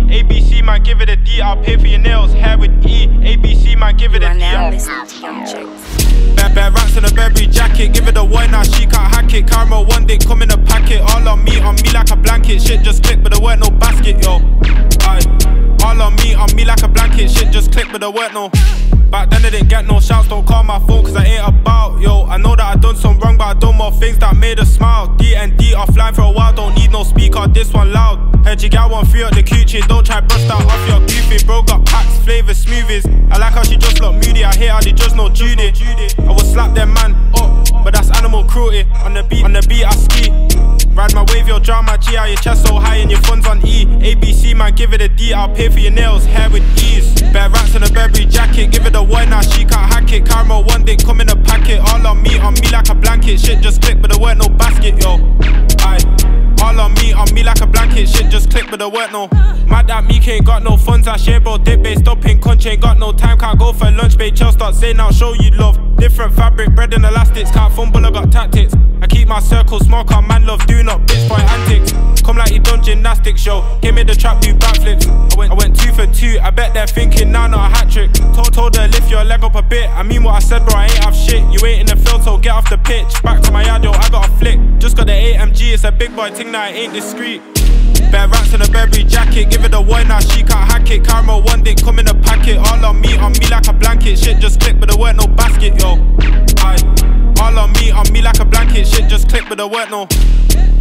ABC man, give it a D. I'll pay for your nails, hair with E. ABC man, give it a D. Now listening to Young Chicks. Bad rats in a Burberry jacket, give it a one now she can't hack it. Caramel one dick, come in a packet. All on me like a blanket. Shit just click, but there weren't no basket, yo. Aye. All on me like a blanket. Shit just click, but there weren't no. Back then I didn't get no shouts, don't call my phone cause I ain't about, yo. I know that I done some wrong, but I done more things that made her smile. D&D offline for a while, don't need no speaker, this one loud. Heard you got one free up the coochie, don't try brush that off your goofy. Bro got packs, flavors, smoothies. I like how she just look moody, I hate how they just know Judy. I would slap them man up, but that's animal cruelty. On the beat I ski. Ride my wave, your drama G, how your chest so high and your funds on E. ABC man, give it a D, I'll pay for your nails, hair with ease. Bare rats in a Burberry jacket, give it a one now she can't hack it. Caramel one dick, come in a packet. All on me like a blanket. Shit just click, but there weren't no basket, yo. Aye. All on me like a blanket. Shit just click, but there weren't no. Mad that Meek ain't got no funds. I share bro, dip base, stopping conch ain't got no time. Can't go for lunch, babe. Chill, start saying I'll show you love. Different fabric, bread and elastics. Can't fumble, I got tactics. I keep my circle small, cause man love doing up bitch boy antics. Come like he done gymnastics, show. Give me the trap, do backflips. I went 2 for 2. I bet they're thinking now not a hat trick. Told her lift your leg up a bit. I mean what I said, bro. I ain't have shit. You ain't in the field, so get off the pitch. Back to my yard, yo. I got a flick. Just got the AMG. It's a big boy thing that ain't discreet. Bare rats in a Burberry jacket. Give it a one now she can't hack it. Caramel one dick, come in a packet. All on me like a blanket. Shit just click, but there weren't no basket, yo. Aye. All on me like a blanket. Shit just click, but there weren't no.